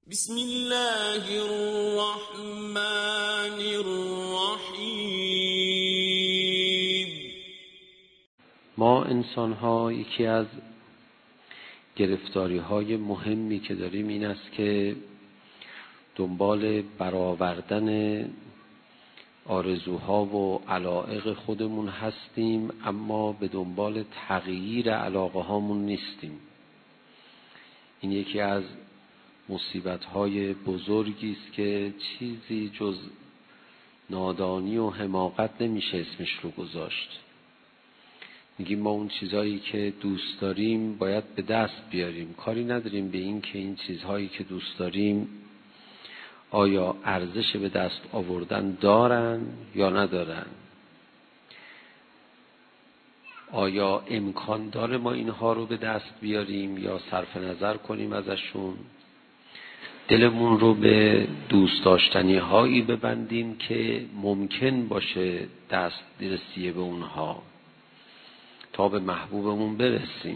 بسم الله الرحمن الرحیم. ما انسان‌ها یکی از گرفتاری‌های مهمی که داریم این است که دنبال برآوردن آرزوها و علایق خودمون هستیم، اما به دنبال تغییر علاقه هامون نیستیم. این یکی از مصیبت‌های بزرگی است که چیزی جز نادانی و حماقت نمیشه اسمش رو گذاشت. میگیم ما اون چیزهایی که دوست داریم باید به دست بیاریم، کاری نداریم به این که این چیزهایی که دوست داریم آیا ارزش به دست آوردن دارن یا ندارن، آیا امکان داره ما اینها رو به دست بیاریم یا صرف نظر کنیم ازشون، دلمون رو به دوست داشتنی هایی ببندیم که ممکن باشه دست رسیه به اونها تا به محبوبمون برسیم.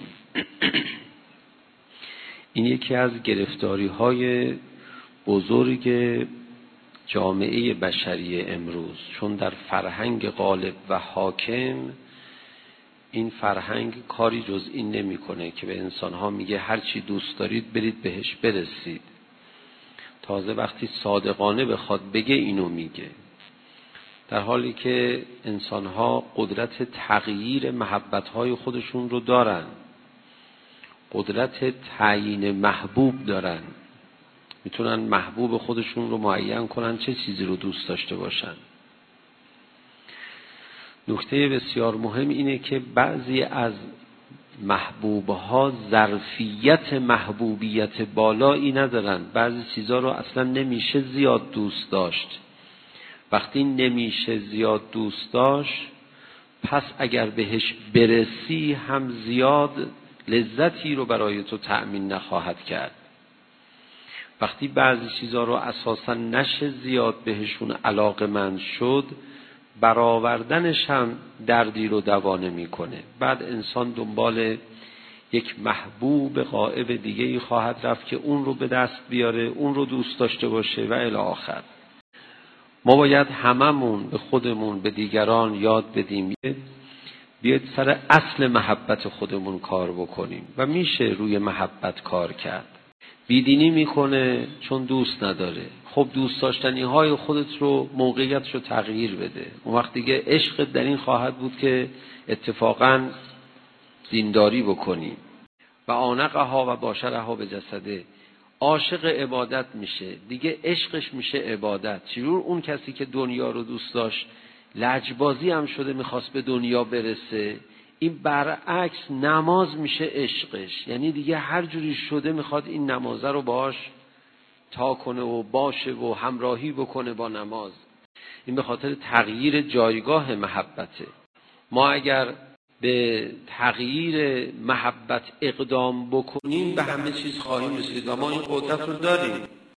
این یکی از گرفتاری های بزرگ جامعه بشری امروز، چون در فرهنگ غالب و حاکم این فرهنگ کاری جز این نمی کنه که به انسانها میگه هر چی دوست دارید برید بهش برسید. تازه وقتی صادقانه بخواد بگه اینو میگه، در حالی که انسانها قدرت تغییر محبتهای خودشون رو دارن، قدرت تعیین محبوب دارن، میتونن محبوب خودشون رو معین کنن چه چیزی رو دوست داشته باشن. نکته بسیار مهم اینه که بعضی از محبوبها ظرفیت محبوبیت بالایی ندارن، بعضی چیزا رو اصلا نمیشه زیاد دوست داشت. وقتی نمیشه زیاد دوست داشت پس اگر بهش برسی هم زیاد لذتی رو برای تو تأمین نخواهد کرد. وقتی بعضی چیزا رو اساسا نشه زیاد بهشون علاقه‌مند شد، برآوردنش هم دردی رو دوا نمی‌کنه. بعد انسان دنبال یک محبوب غائب دیگه‌ای خواهد رفت که اون رو به دست بیاره، اون رو دوست داشته باشه و الی آخر. ما باید هممون به خودمون به دیگران یاد بدیم بیاید سر اصل محبت خودمون کار بکنیم و میشه روی محبت کار کرد. بیدینی میکنه چون دوست نداره، خب دوست داشتنی های خودت رو موقعیتش رو تغییر بده. اون وقت دیگه عشق در این خواهد بود که اتفاقا دینداری بکنی و آنقها و باشرها به جسده. عاشق عبادت میشه دیگه، عشقش میشه عبادت. چجور اون کسی که دنیا رو دوست داشت لجبازی هم شده میخواست به دنیا برسه، این برعکس نماز میشه عشقش، یعنی دیگه هر جوری شده میخواد این نمازه رو باش تا کنه و باشه و همراهی بکنه با نماز. این به خاطر تغییر جایگاه محبته. ما اگر به تغییر محبت اقدام بکنیم به همه چیز خواهیم رسید و ما این قدرت رو داریم.